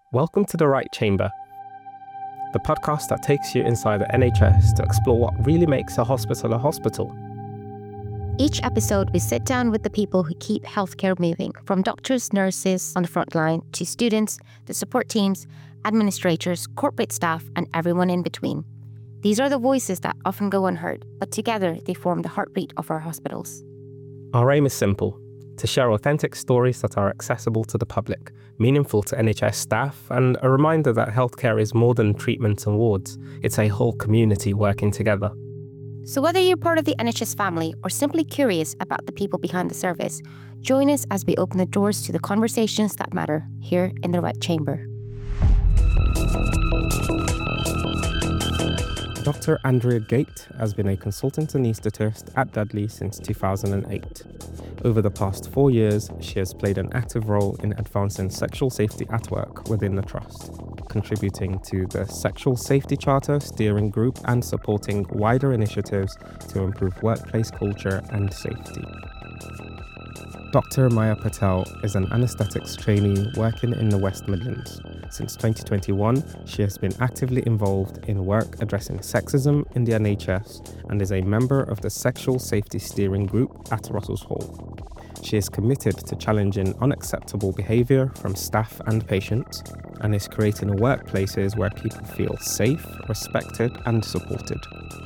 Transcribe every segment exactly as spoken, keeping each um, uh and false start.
Welcome to The Right Chamber, the podcast that takes you inside the N H S to explore what really makes a hospital a hospital. Each episode, we sit down with the people who keep healthcare moving, from doctors, nurses on the front line, to students, the support teams, administrators, corporate staff, and everyone in between. These are the voices that often go unheard, but together they form the heartbeat of our hospitals. Our aim is simple: to share authentic stories that are accessible to the public, meaningful to N H S staff, and a reminder that healthcare is more than treatments and wards. It's a whole community working together. So whether you're part of the N H S family or simply curious about the people behind the service, join us as we open the doors to the conversations that matter here in The Right Chamber. Doctor Andrea Gate has been a consultant anaesthetist at Dudley since two thousand eight. Over the past four years, she has played an active role in advancing sexual safety at work within the Trust, contributing to the Sexual Safety Charter steering group and supporting wider initiatives to improve workplace culture and safety. Doctor Maya Patel is an anaesthetics trainee working in the West Midlands. Since twenty twenty-one, she has been actively involved in work addressing sexism in the N H S and is a member of the Sexual Safety Steering Group at Russell's Hall. She is committed to challenging unacceptable behaviour from staff and patients and is creating workplaces where people feel safe, respected and supported.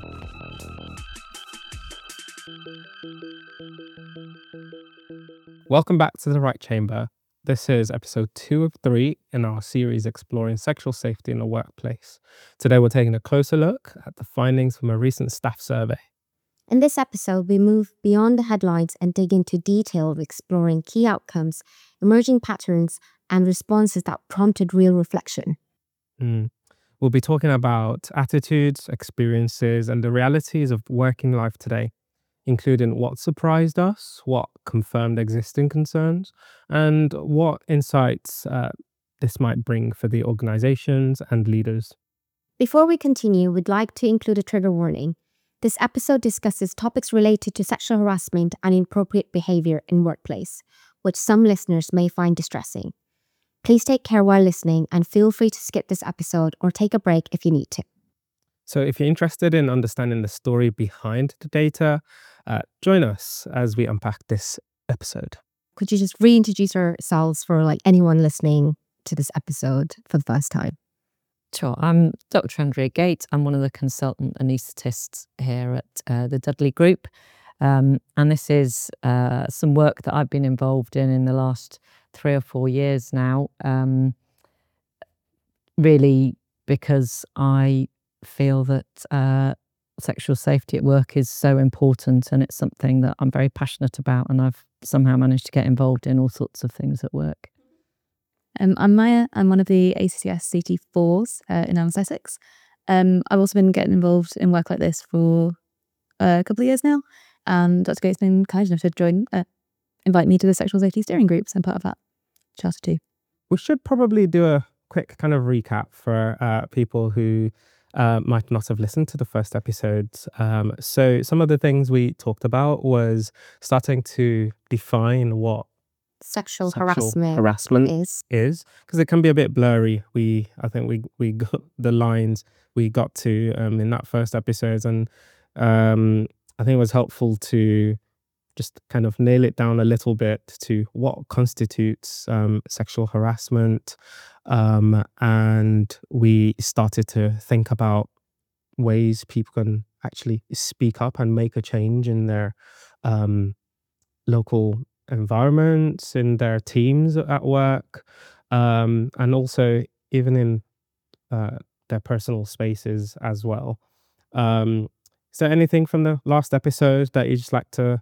Welcome back to The Right Chamber. This is episode two of three in our series exploring sexual safety in the workplace. Today we're taking a closer look at the findings from a recent staff survey. In this episode, we move beyond the headlines and dig into detail, exploring key outcomes, emerging patterns, and responses that prompted real reflection. Mm. We'll be talking about attitudes, experiences, and the realities of working life today, including what surprised us, what confirmed existing concerns, and what insights uh, this might bring for the organisations and leaders. Before we continue, we'd like to include a trigger warning. This episode discusses topics related to sexual harassment and inappropriate behaviour in workplace, which some listeners may find distressing. Please take care while listening and feel free to skip this episode or take a break if you need to. So if you're interested in understanding the story behind the data, uh, join us as we unpack this episode. Could you just reintroduce ourselves for like anyone listening to this episode for the first time? Sure. I'm Doctor Andrea Gate. I'm one of the consultant anaesthetists here at uh, the Dudley Group. Um, and this is uh, some work that I've been involved in in the last three or four years now, um, really because I feel that uh, sexual safety at work is so important, and it's something that I'm very passionate about, and I've somehow managed to get involved in all sorts of things at work. Um, I'm Maya. I'm one of the A C C S C T fours uh, in anaesthetics. Um, I've also been getting involved in work like this for uh, a couple of years now, and Doctor Gates been kind enough to join, uh, invite me to the Sexual Safety Steering Group, so I'm part of that charter too. We should probably do a quick kind of recap for uh, people who uh, might not have listened to the first episodes. Um, so some of the things we talked about was starting to define what Sexual, sexual harassment, harassment is. is, because it can be a bit blurry. We, I think we we got the lines we got to um, in that first episode, and um, I think it was helpful to just kind of nail it down a little bit to what constitutes um, sexual harassment, um, and we started to think about ways people can actually speak up and make a change in their um, local environments, in their teams at work, um, and also even in uh, their personal spaces as well. Um, is there anything from the last episode that you just like to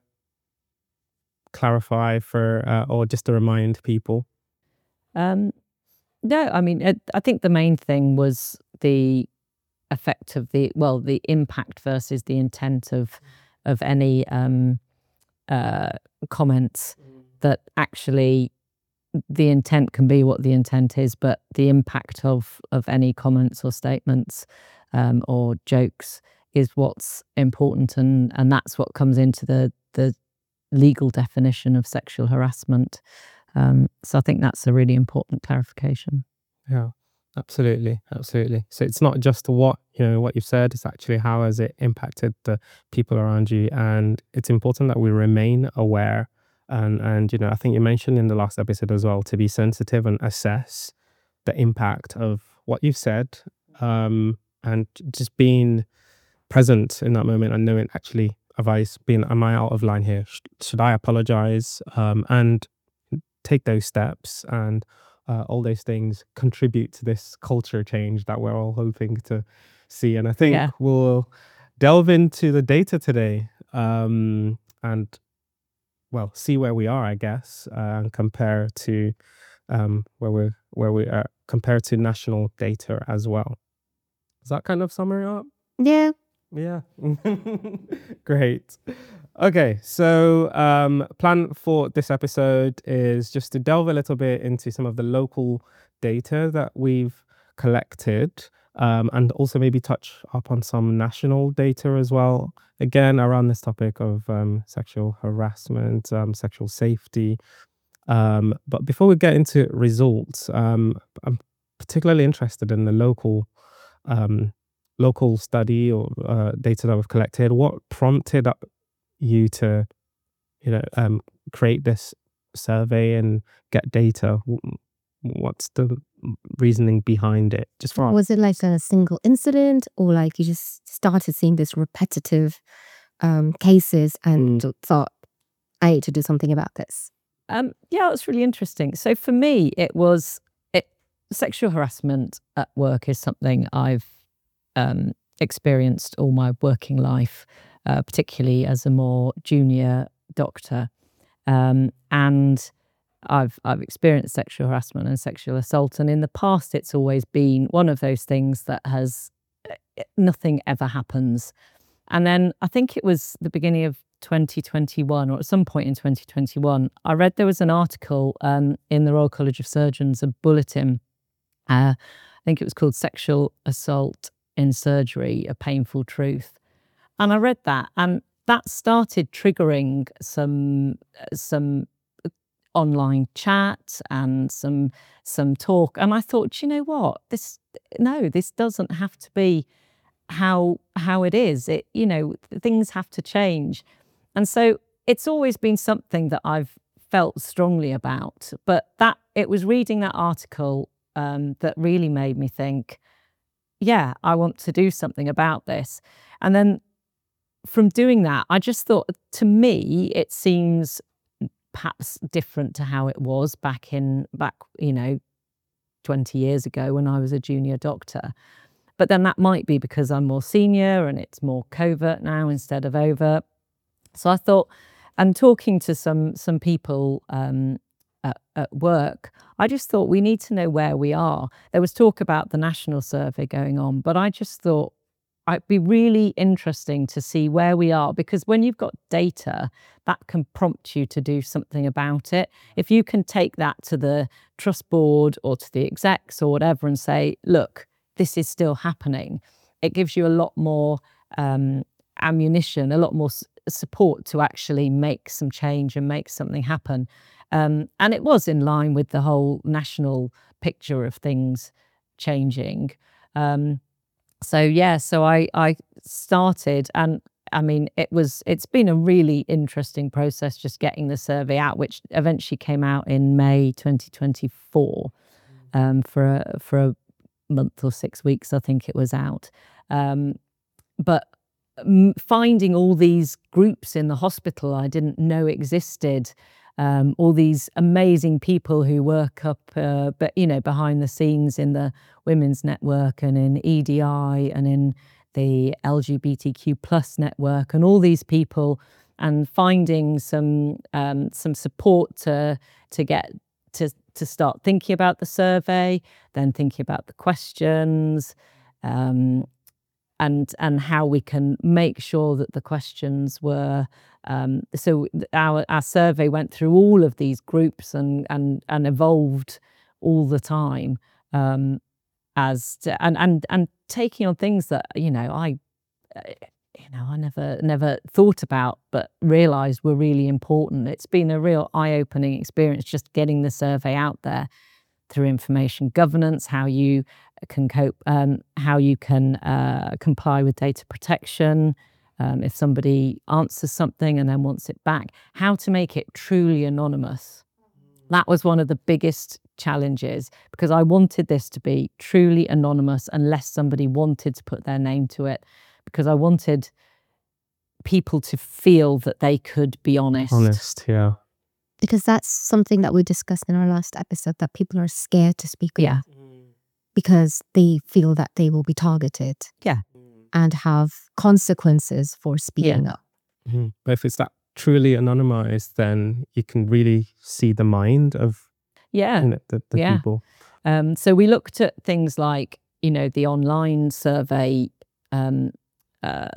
clarify for, uh, or just to remind people? Um, no, I mean, it, I think the main thing was the effect of the, well, the impact versus the intent of of any um, uh, comments, that actually the intent can be what the intent is, but the impact of of any comments or statements um, or jokes is what's important, and and that's what comes into the the legal definition of sexual harassment. Um, so I think that's a really important clarification. Yeah, absolutely, absolutely. So it's not just what, you know, what you've said, it's actually how has it impacted the people around you. And it's important that we remain aware. And and you know, I think you mentioned in the last episode as well to be sensitive and assess the impact of what you've said. Um, and just being present in that moment and knowing actually, have I s- been, am I out of line here? Sh- Should I apologize? Um, and take those steps and uh, all those things contribute to this culture change that we're all hoping to see. And I think Yeah. we'll delve into the data today, um, and well, see where we are, I guess, uh, and compare to um, where we where we are compared to national data as well. Does that kind of summary up? Yeah. Yeah. Great. Okay, so um plan for this episode is just to delve a little bit into some of the local data that we've collected, um, and also maybe touch upon some national data as well. Again, around this topic of um, sexual harassment, um, sexual safety. Um, but before we get into results, um, I'm particularly interested in the local um, local study or uh, data that we've collected. What prompted up you to, you know, um, create this survey and get data? W- What's the reasoning behind it? Just for our- Was it like a single incident, or like you just started seeing this repetitive um, cases and Mm. thought, I need to do something about this? Um, yeah, it's really interesting. So for me, it was it sexual harassment at work is something I've um, experienced all my working life, uh, particularly as a more junior doctor, um, and I've I've experienced sexual harassment and sexual assault, and in the past, it's always been one of those things that has eh, nothing ever happens. And then I think it was the beginning of twenty twenty-one, or at some point in twenty twenty-one, I read there was an article um, in the Royal College of Surgeons, a bulletin. Uh, I think it was called Sexual Assault in Surgery, A Painful Truth. And I read that, and that started triggering some uh, some uh, online chat and some some talk. And I thought, "Do you know what? This no, this doesn't have to be how how it is. It, you know, things have to change." And so it's always been something that I've felt strongly about. But that it was reading that article um, that really made me think, yeah, I want to do something about this. And then from doing that, I just thought, to me, it seems perhaps different to how it was back in back, you know, twenty years ago when I was a junior doctor. But then that might be because I'm more senior and it's more covert now instead of overt. So I thought, and talking to some some people um, at, at work, I just thought we need to know where we are. There was talk about the national survey going on, but I just thought it'd be really interesting to see where we are, because when you've got data, that can prompt you to do something about it. If you can take that to the trust board or to the execs or whatever and say, look, this is still happening, it gives you a lot more um, ammunition, a lot more s- support to actually make some change and make something happen. Um, and it was in line with the whole national picture of things changing. Um, so yeah, so I I started, and I mean it was it's been a really interesting process just getting the survey out, which eventually came out in May twenty twenty-four, um, for a, for a month or six weeks, I think it was out. Um, but m- finding all these groups in the hospital I didn't know existed, um, all these amazing people who work up, uh, but you know, behind the scenes in the Women's Network and in E D I and in the L G B T Q plus network, and all these people, and finding some um, some support to to get to to start thinking about the survey, then thinking about the questions, um, and and how we can make sure that the questions were um, so th- our our survey went through all of these groups and and and evolved all the time, um, as to, and and and taking on things that you know I uh, you know I never never thought about but realized were really important. It's been a real eye-opening experience just getting the survey out there. through information governance, how you can cope, um, how you can uh, comply with data protection, um, if somebody answers something and then wants it back, how to make it truly anonymous. That was one of the biggest challenges, because I wanted this to be truly anonymous unless somebody wanted to put their name to it, because I wanted people to feel that they could be honest. Honest, yeah. Because that's something that we discussed in our last episode, that people are scared to speak Yeah. up because they feel that they will be targeted. Yeah. And have consequences for speaking Yeah. up. Mhm. But if it's that truly anonymized, then you can really see the mind of Yeah. you know, the, the Yeah. people. Um, so we looked at things like, you know, the online survey um, uh,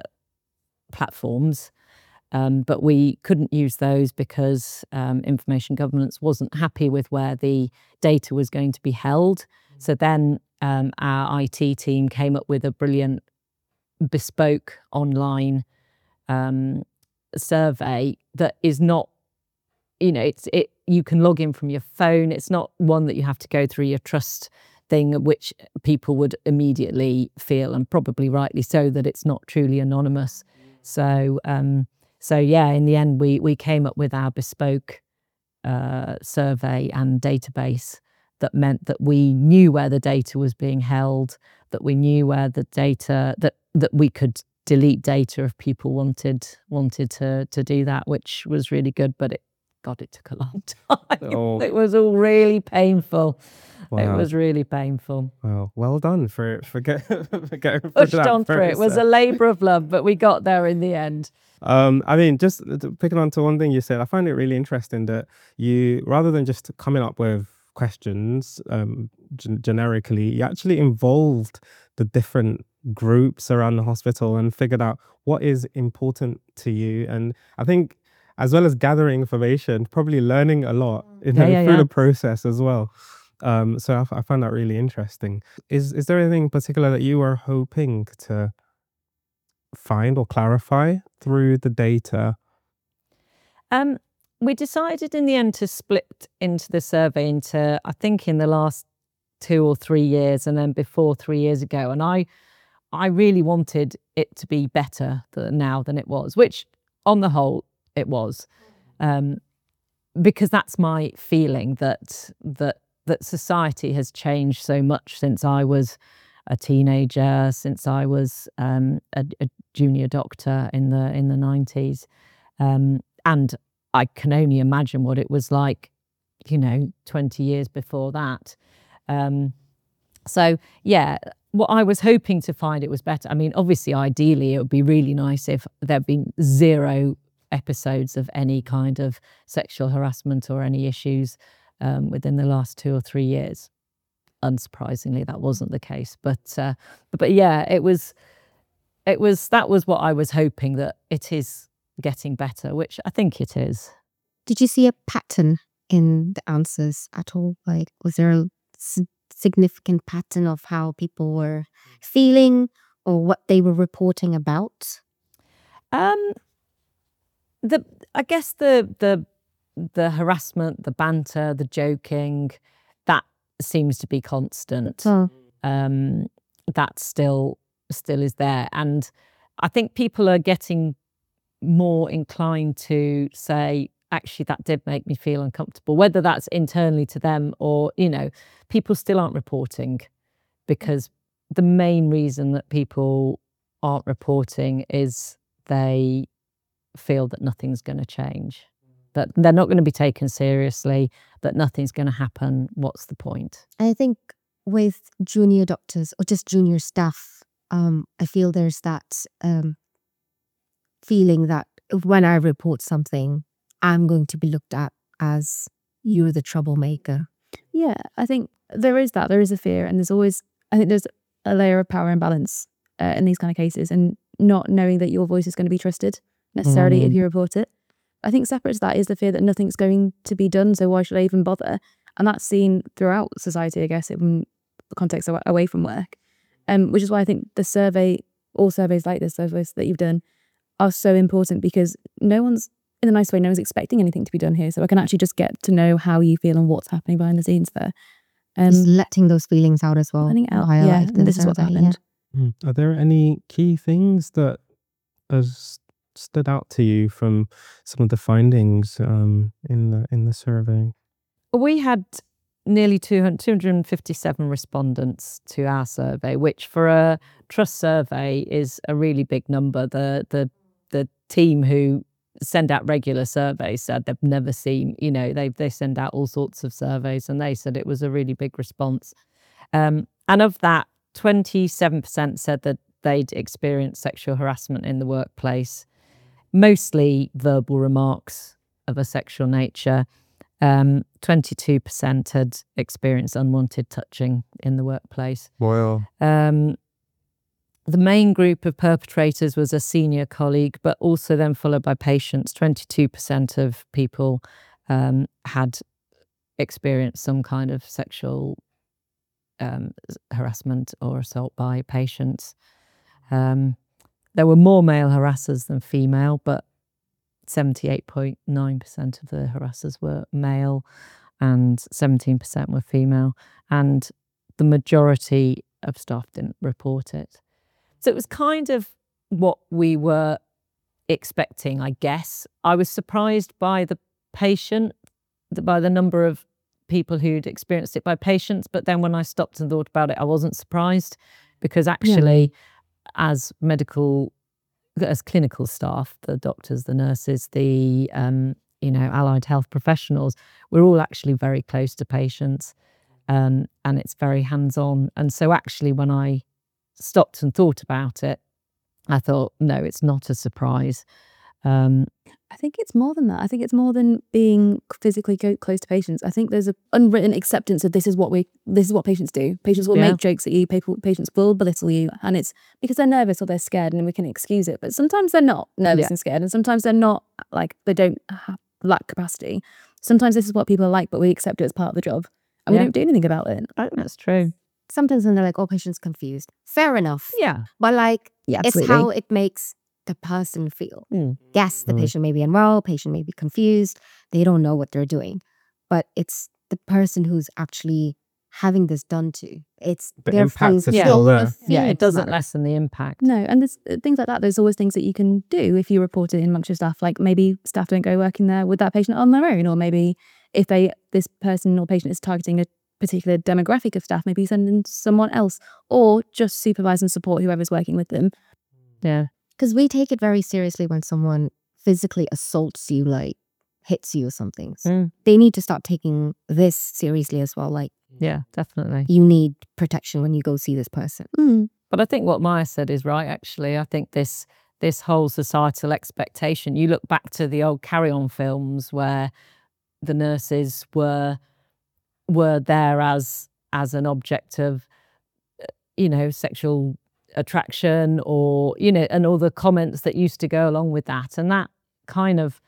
platforms, um, but we couldn't use those because um, information governance wasn't happy with where the data was going to be held. So then um, our I T team came up with a brilliant bespoke online um, survey that is not, you know, it's it. You can log in from your phone. It's not one that you have to go through your trust thing, which people would immediately feel, and probably rightly so, that it's not truly anonymous. So, um, so yeah, in the end, we we came up with our bespoke uh, survey and database that meant that we knew where the data was being held, that we knew where the data that that we could delete data if people wanted wanted to to do that, which was really good. But it, God, it took a long time. Oh. It was all really painful. It Wow. was really painful. Well, well done for for, get, for getting through Pushed that on through. It was a process. labour of love, but we got there in the end. Um, I mean, just picking on to one thing you said, I find it really interesting that you, rather than just coming up with questions um, g- generically, you actually involved the different groups around the hospital and figured out what is important to you. And I think, as well as gathering information, probably learning a lot you know, Yeah, yeah, through yeah. the process as well. Um, so I, f- I found that really interesting. Is is there anything in particular that you were hoping to find or clarify through the data? Um, we decided in the end to split into the survey into, I think, in the last two or three years, and then before three years ago. And I, I really wanted it to be better th- now than it was, which, on the whole, it was, um, because that's my feeling that that that society has changed so much since I was a teenager, since I was um, a, a junior doctor in the in the nineties, um, and I can only imagine what it was like, you know, twenty years before that. Um, so yeah, what I was hoping to find, it was better. I mean, obviously, ideally, it would be really nice if there'd been zero episodes of any kind of sexual harassment or any issues um, within the last two or three years. Unsurprisingly, that wasn't the case, but uh, but yeah, it was. It was that was what I was hoping, that it is getting better, which I think it is. Did you see a pattern in the answers at all? Like, was there a s- significant pattern of how people were feeling or what they were reporting about? Um, the I guess the the the harassment, the banter, the joking, that seems to be constant. Oh, Um, that still still is there, and I think people are getting more inclined to say, actually, that did make me feel uncomfortable, whether that's internally to them or, you know, people still aren't reporting, because the main reason that people aren't reporting is they feel that nothing's going to change, that they're not going to be taken seriously, that nothing's going to happen. What's the point? I think with junior doctors or just junior staff, um, I feel there's that um, feeling that when I report something, I'm going to be looked at as you're the troublemaker. Yeah, I think there is that. There is a fear, and there's always, I think there's a layer of power imbalance uh, in these kind of cases, and not knowing that your voice is going to be trusted necessarily if Mm. you report it. I think separate to that is the fear that nothing's going to be done, so why should I even bother? And that's seen throughout society, I guess, in the context of, away from work. Um, which is why I think the survey, all surveys like this, surveys that you've done, are so important, because no one's, in a nice way, no one's expecting anything to be done here. So I can actually just get to know how you feel and what's happening behind the scenes there. Um, Just letting those feelings out as well. letting it out, via, yeah, like, and the this is what's survey, happened. Mm. Are there any key things that has stood out to you from some of the findings um, in the in the survey? We had nearly two hundred, two hundred fifty-seven respondents to our survey, which for a trust survey is a really big number. The the the team who send out regular surveys said they've never seen, you know, they they send out all sorts of surveys, and they said it was a really big response. Um, and of that, twenty-seven percent said that they'd experienced sexual harassment in the workplace, mostly verbal remarks of a sexual nature. Um, twenty-two percent had experienced unwanted touching in the workplace. Well, Um, the main group of perpetrators was a senior colleague, but also then followed by patients. twenty-two percent of people um, had experienced some kind of sexual um, harassment or assault by patients. Um, there were more male harassers than female, but seventy-eight point nine percent of the harassers were male and seventeen percent were female. And the majority of staff didn't report it. So it was kind of what we were expecting, I guess. I was surprised by the patient, by the number of people who'd experienced it by patients. But then when I stopped and thought about it, I wasn't surprised, because actually, as medical as clinical staff, the doctors, the nurses, the um, you know, allied health professionals, we're all actually very close to patients, um, and it's very hands-on. And so actually when I stopped and thought about it, I thought, no, it's not a surprise. Um, I think it's more than that. I think it's more than being physically co- close to patients. I think there's an unwritten acceptance of this is what we, this is what patients do. Patients will Yeah. make jokes at you. People, patients will belittle you, and it's because they're nervous or they're scared, and we can excuse it. But sometimes they're not nervous Yeah. and scared, and sometimes they're not, like, they don't have, lack capacity. Sometimes this is what people are like, but we accept it as part of the job, and Yeah. we don't do anything about it. I think that's true. Sometimes when they're like, oh, patient's confused. Fair enough. Yeah. But like, Yeah, it's how it makes the person feel. Mm. Yes, the Mm. patient may be unwell, patient may be confused, they don't know what they're doing. But it's the person who's actually having this done to. It's The their impacts are feel- still there. the Yeah, it feelings doesn't matter. lessen the impact. No, and there's uh, things like that. There's always things that you can do if you report it in amongst your staff. Like maybe staff don't go working there with that patient on their own, or maybe if they this person or patient is targeting a particular demographic of staff, maybe send in someone else, or just supervise and support whoever's working with them. Yeah. Because we take it very seriously when someone physically assaults you, like hits you or something. So Mm. they need to start taking this seriously as well. Like, Yeah, definitely. you need protection when you go see this person. Mm. But I think what Maya said is right, actually. I think this this whole societal expectation, you look back to the old Carry On films where the nurses were were there as as an object of, you know, sexual attraction, or, you know, and all the comments that used to go along with that. And that kind of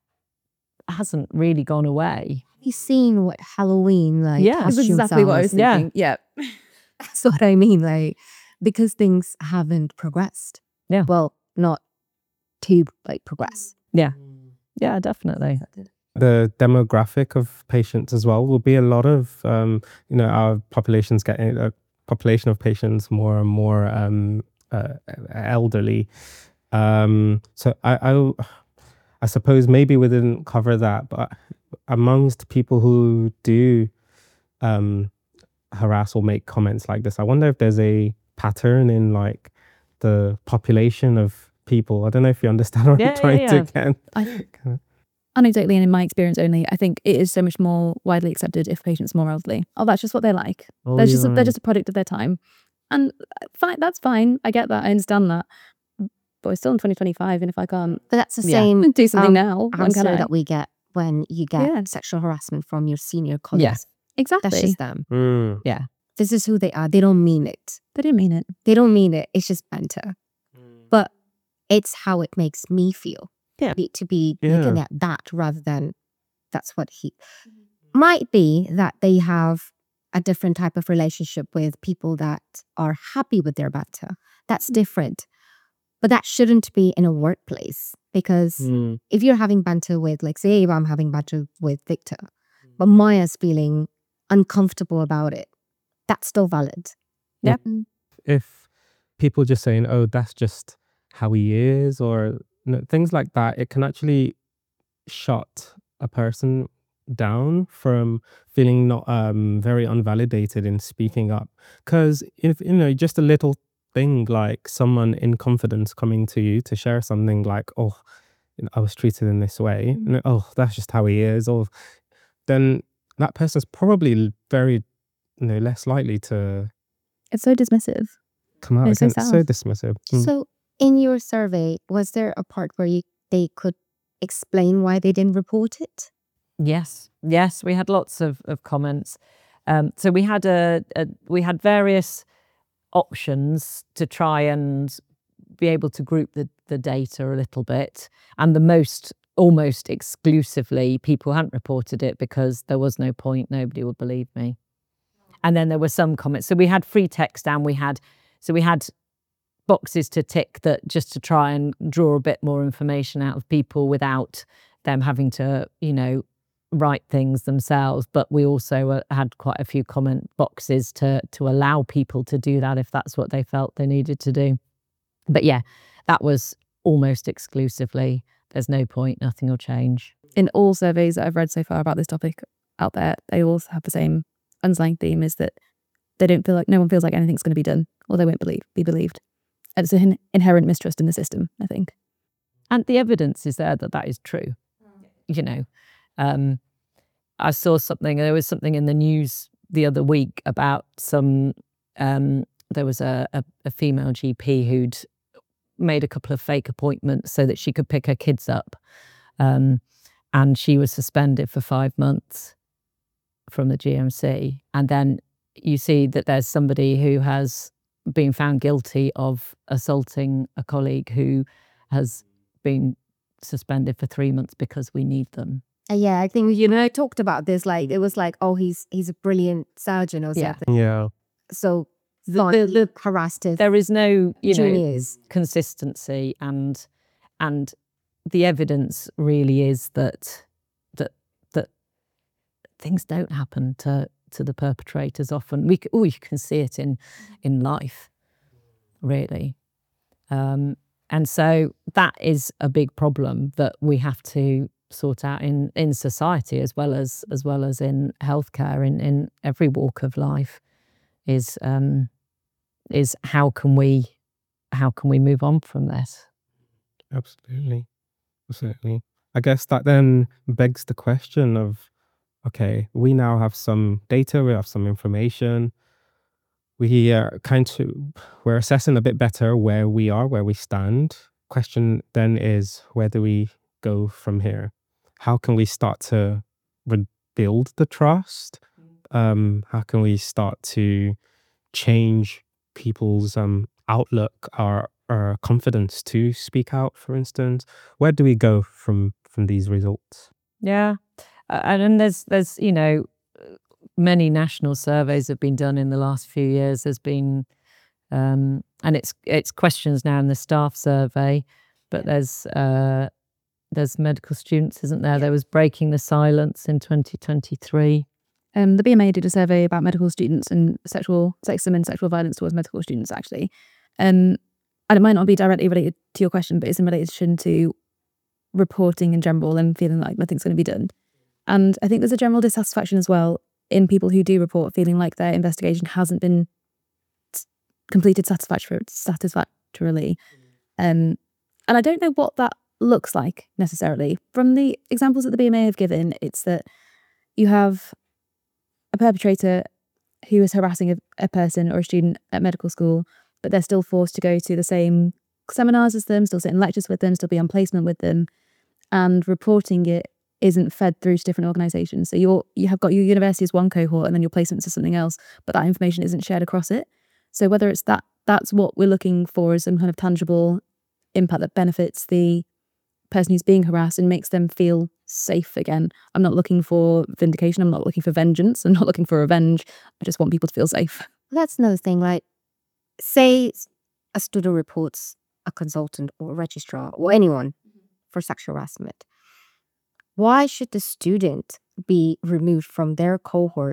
hasn't really gone away. Have you seen what Halloween, like, Yeah. That's costumes exactly what I are? was Yeah. thinking. Yeah. That's what I mean. Like, because things haven't progressed. Yeah. Well, not to like progress. Yeah, definitely. The demographic of patients as well will be a lot of um, you know, our population's getting a population of patients more and more um, uh, elderly. Um, so I, I I suppose maybe we didn't cover that, but amongst people who do um, harass or make comments like this, I wonder if there's a pattern in like the population of people. I don't know if you understand what Yeah, I'm trying yeah, to yeah. get. I, anecdotally and in my experience only, I think it is so much more widely accepted if patients are more elderly. Oh, that's just what they like. Oh, they're you're just a, they're right. just a product of their time, and uh, fine. That's fine. I get that. I understand that. But we're still in twenty twenty-five, and if I can't But that's the Yeah. same do something um, now, when answer can I? that we get when you get Yeah. sexual harassment from your senior colleagues. Exactly. That's just them. Mm. This is who they are. They don't mean it. They didn't mean it. They don't mean it. It's just banter. But it's how it makes me feel. Yeah. Be- To be Yeah. looking at that rather than that's what he might be, that they have a different type of relationship with people that are happy with their banter. That's different. But that shouldn't be in a workplace, because Mm. if you're having banter with, like, say, I'm having banter with Victor, but Maya's feeling uncomfortable about it, that's still valid. Yeah. If people just saying, oh, that's just how he is, or you know, things like that, it can actually shut a person down from feeling not um very unvalidated in speaking up. Because if you know, just a little thing like someone in confidence coming to you to share something like, oh, you know, I was treated in this way, and, oh, that's just how he is, or then that person's probably very, you know, less likely to It's so dismissive. come out It's so against. So sad. dismissive. Mm. So in your survey, was there a part where you they could explain why they didn't report it? Yes, yes, we had lots of, of comments. Um, so we had a, a we had various options to try and be able to group the, the data a little bit, and the most almost exclusively people hadn't reported it because there was no point, nobody would believe me. And then there were some comments. So we had free text and we had so we had boxes to tick that just to try and draw a bit more information out of people without them having to, you know, write things themselves. But we also uh, had quite a few comment boxes to to allow people to do that if that's what they felt they needed to do. But yeah, that was almost exclusively, there's no point, nothing will change. In all surveys that I've read so far about this topic out there, they all have the same underlying theme, is that they don't feel like, no one feels like anything's going to be done, or they won't believe be believed. And it's an inherent mistrust in the system, I think. And the evidence is there that that is true. You know, um, I saw something, there was something in the news the other week about some, um, there was a, a, a female G P who'd made a couple of fake appointments so that she could pick her kids up. Um, and she was suspended for five months from the G M C. And then you see that there's somebody who has been found guilty of assaulting a colleague who has been suspended for three months because we need them. Uh, yeah, I think you know I talked about this. Like it was like, oh, he's he's a brilliant surgeon or Yeah. something. Yeah. So The- fine, the- the- harassed his There is no, you know, juniors. consistency, and and the evidence really is that that that things don't happen to to the perpetrators often. We c- oh, you can see it in in life, really. Um, and so that is a big problem that we have to sort out in in society as well as as well as in healthcare, in in every walk of life, is um is how can we how can we move on from this? Absolutely. Absolutely. I guess that then begs the question of, okay, we now have some data, we have some information. We are kind of, we're assessing a bit better where we are, where we stand. Question then is, where do we go from here? How can we start to rebuild the trust? Um, how can we start to change people's um, outlook or, or confidence to speak out, for instance? Where do we go from from these results? Yeah, uh, and then there's there's you know many national surveys have been done in the last few years. There's been um, and it's it's questions now in the staff survey, but there's uh, there's medical students, isn't there? There was Breaking the Silence in twenty twenty-three. Um, the B M A did a survey about medical students and sexual sexism and sexual violence towards medical students, actually. Um, and it might not be directly related to your question, but it's in relation to reporting in general and feeling like nothing's going to be done. And I think there's a general dissatisfaction as well in people who do report, feeling like their investigation hasn't been s- completed satisfactor- satisfactorily. Um, and I don't know what that looks like necessarily. From the examples that the B M A have given, it's that you have a perpetrator who is harassing a, a person or a student at medical school, but they're still forced to go to the same seminars as them, still sit in lectures with them, still be on placement with them, and reporting it isn't fed through to different organisations. So you're you have got your university as one cohort and then your placements as something else, but that information isn't shared across it. So whether it's that that's what we're looking for, is some kind of tangible impact that benefits the person who's being harassed and makes them feel safe again. I'm not looking for vindication. I'm not looking for vengeance. I'm not looking for revenge. I just want people to feel safe. That's another thing. Like, say a student reports a consultant or a registrar or anyone for sexual harassment. Why should the student be removed from their cohort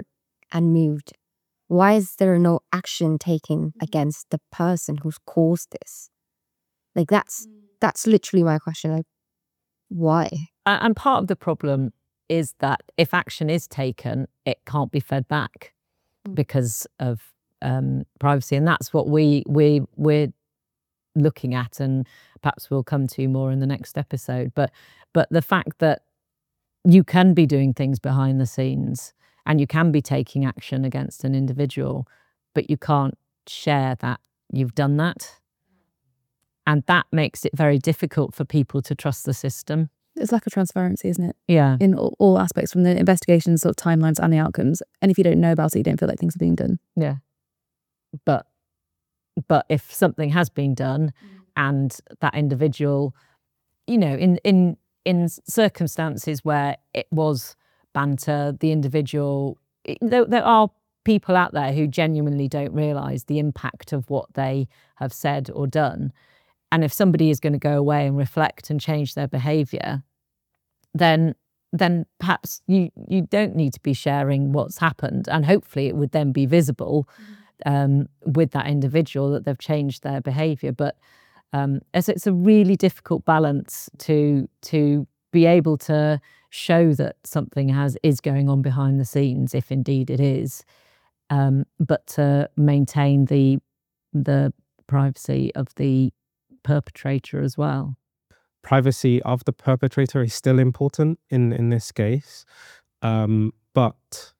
and moved, why is there no action taken against the person who's caused this? Like that's that's literally my question. Like, why? A- And part of the problem is that if action is taken, it can't be fed back Mm. because of um, privacy, and that's what we we we're looking at, and perhaps we'll come to more in the next episode. But but the fact that you can be doing things behind the scenes and you can be taking action against an individual, but you can't share that you've done that. And that makes it very difficult for people to trust the system. It's lack of transparency, isn't it? Yeah. In all, all aspects, from the investigation sort of timelines and the outcomes. And if you don't know about it, you don't feel like things are being done. Yeah. But but if something has been done and that individual, you know, in in in circumstances where it was banter, the individual, it- there, there are people out there who genuinely don't realise the impact of what they have said or done. And if somebody is going to go away and reflect and change their behaviour, then then perhaps you you don't need to be sharing what's happened, and hopefully it would then be visible um, with that individual that they've changed their behaviour. But um, as it's a really difficult balance to to be able to show that something has is going on behind the scenes, if indeed it is, um, but to maintain the the privacy of the perpetrator as well. Privacy of the perpetrator is still important in in this case, um, but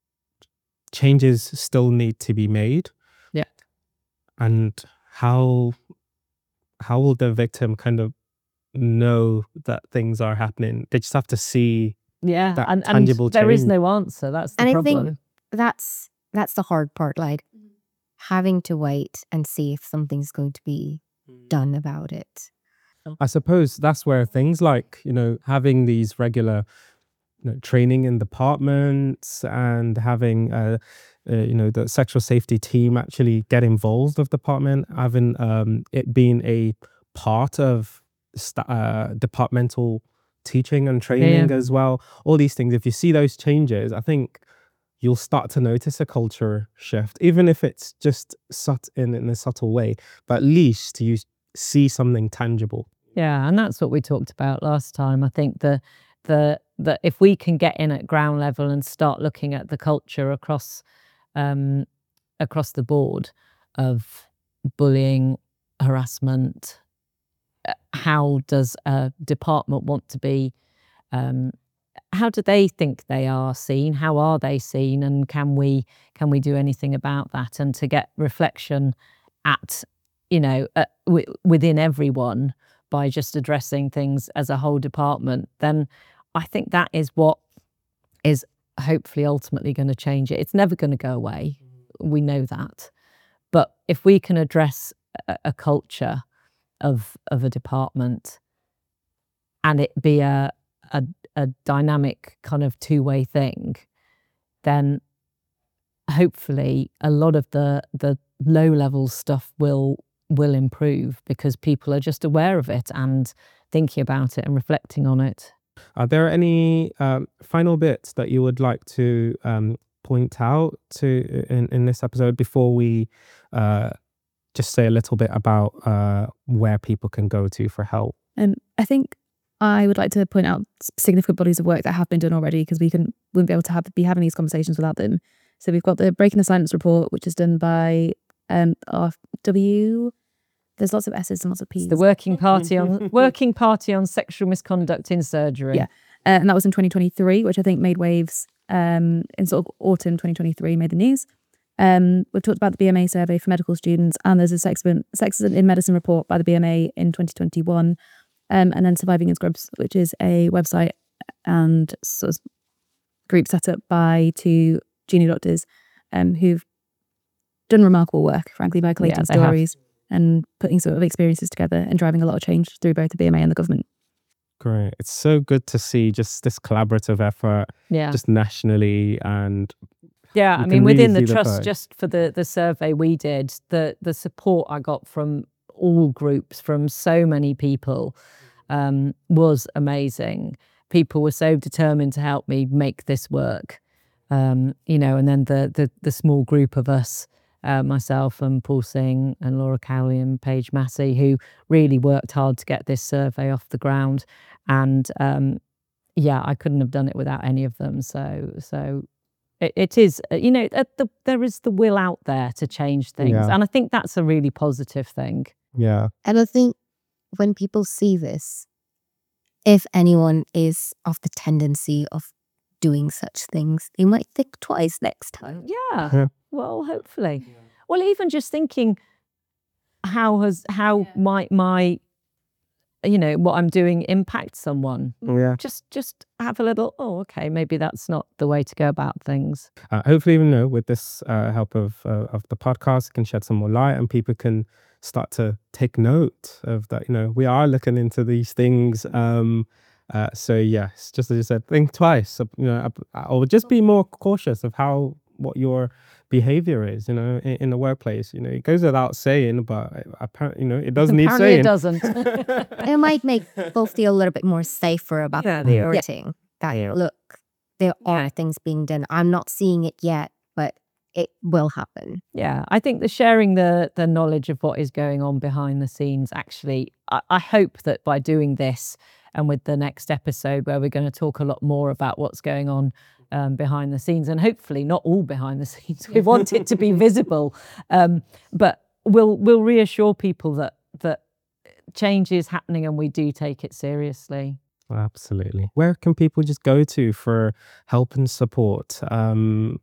changes still need to be made. Yeah. And how how will the victim kind of know that things are happening? They just have to see. Yeah, That and, tangible and there is change. no answer. That's the And I problem. think that's that's the hard part, like having to wait and see if something's going to be done about it. I suppose that's where things like, you know, having these regular, you know, training in departments and having, uh, uh, you know, the sexual safety team actually get involved with department, having um, it being a part of sta uh, departmental teaching and training Yeah. as well. All these things, if you see those changes, I think you'll start to notice a culture shift, even if it's just sut in, in a subtle way, but at least you s- see something tangible. Yeah, and that's what we talked about last time. I think the the that if we can get in at ground level and start looking at the culture across um, across the board of bullying, harassment, uh, how does a department want to be? Um, how do they think they are seen? How are they seen? And can we can we do anything about that? And to get reflection at you know uh, w- within everyone by just addressing things as a whole department, then I think that is what is hopefully ultimately going to change it. It's never going to go away. We know that. But if we can address a, a culture of of a department and it be a, a a dynamic kind of two-way thing, then hopefully a lot of the the low-level stuff will will improve because people are just aware of it and thinking about it and reflecting on it. Are there any um, final bits that you would like to um, point out to in, in this episode before we uh, just say a little bit about uh, where people can go to for help? Um, I think I would like to point out significant bodies of work that have been done already, because we can wouldn't be able to have be having these conversations without them. So we've got the Breaking the Silence report, which is done by um, R F W. There's lots of S's and lots of P's. The Working Party on Working Party on Sexual Misconduct in Surgery. Yeah. Uh, and that was in twenty twenty-three, which I think made waves um, in sort of autumn twenty twenty-three, made the news. Um, we've talked about the B M A survey for medical students, and there's a Sexism, Sexism in Medicine report by the B M A in twenty twenty-one, um, and then Surviving in Scrubs, which is a website and sort of group set up by two junior doctors um, who've done remarkable work, frankly, by collating they have. stories and putting sort of experiences together and driving a lot of change through both the B M A and the government. Great. It's so good to see just this collaborative effort, Yeah. just nationally, and Yeah, you I can mean, really within the see the trust, vote. just for the the survey we did, the the support I got from all groups, from so many people, um, was amazing. People were so determined to help me make this work. Um, you know, and then the the the small group of us, uh, myself and Paul Singh and Laura Cowley and Paige Massey, who really worked hard to get this survey off the ground. And um, yeah, I couldn't have done it without any of them. So so it, it is, you know, the, there is the will out there to change things. Yeah. And I think that's a really positive thing. Yeah. And I think when people see this, if anyone is of the tendency of doing such things, they might think twice next time. Yeah. Yeah. Well, hopefully. Well, even just thinking, how has how yeah. might my, you know, what I'm doing impact someone? Yeah. Just just have a little, oh, okay, maybe that's not the way to go about things. Uh, hopefully, you know, with this uh, help of uh, of the podcast, it can shed some more light, and people can start to take note of that. You know, we are looking into these things. Um, uh, so yes, just as you said, think twice. You know, or just be more cautious of how what your behavior is. You know, in, in the workplace. You know, it goes without saying, but apparently, you know, it does need Apparently saying. It doesn't. It might make people feel a little bit more safer about Yeah, the yeah. rating. That Yeah. look, there are things being done. I'm not seeing it yet, but it will happen. Yeah, I think the sharing the the knowledge of what is going on behind the scenes, actually, I, I hope that by doing this and with the next episode where we're going to talk a lot more about what's going on um, behind the scenes, and hopefully not all behind the scenes, we want it to be visible, um, but we'll we'll reassure people that that change is happening and we do take it seriously. Absolutely. Where can people just go to for help and support? Um,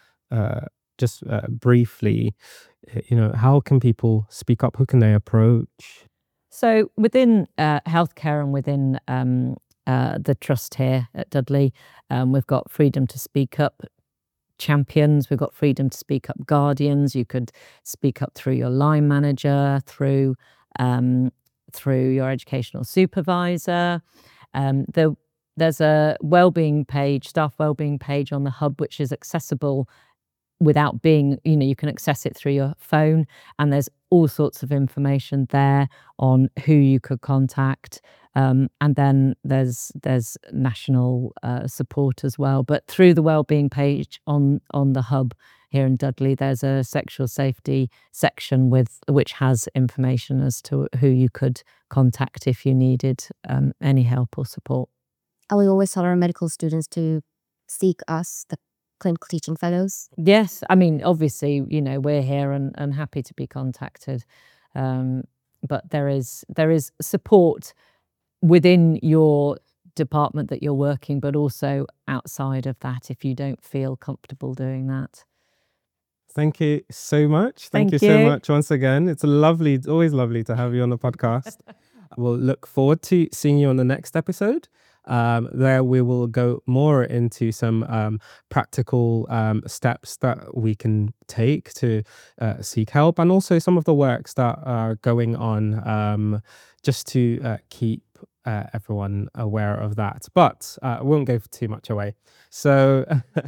uh, just uh, briefly, you know, how can people speak up? Who can they approach? So within uh, healthcare and within um, uh, the trust here at Dudley, um, we've got Freedom to Speak Up champions. We've got Freedom to Speak Up guardians. You could speak up through your line manager, through um, through your educational supervisor. Um, the, there's a wellbeing page, staff wellbeing page on the hub, which is accessible without being, you know, you can access it through your phone, and there's all sorts of information there on who you could contact. Um, and then there's there's national uh, support as well. But through the wellbeing page on on the hub here in Dudley, there's a sexual safety section with which has information as to who you could contact if you needed um, any help or support. And we always tell our medical students to seek us, the clinical teaching fellows. Yes, I mean, obviously, you know, we're here and, and happy to be contacted. Um, but there is there is support within your department that you're working, but also outside of that if you don't feel comfortable doing that. Thank you so much. Thank, Thank you, so you. much once again. It's lovely, it's always lovely to have you on the podcast. We'll look forward to seeing you on the next episode. Um, there we will go more into some um, practical um, steps that we can take to uh, seek help, and also some of the works that are going on um, just to uh, keep uh, everyone aware of that. But uh, I won't go too much away. So...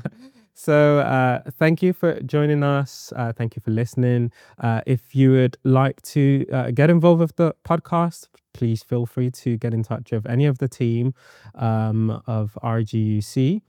So uh, thank you for joining us. Uh, thank you for listening. Uh, if you would like to uh, get involved with the podcast, please feel free to get in touch with any of the team um, of R G U C.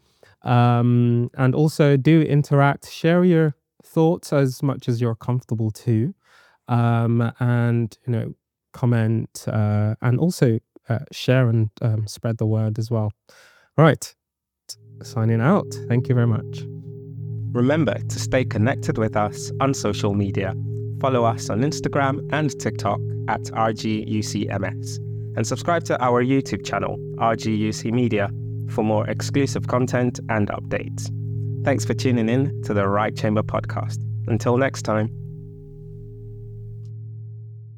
Um, and also do interact, share your thoughts as much as you're comfortable to. Um, and, you know, comment uh, and also uh, share and um, spread the word as well. All right. Signing out. Thank you very much. Remember to stay connected with us on social media. Follow us on Instagram and TikTok at R G U C M S, and subscribe to our YouTube channel, R G U C Media, for more exclusive content and updates. Thanks for tuning in to the Right Chamber podcast. Until next time.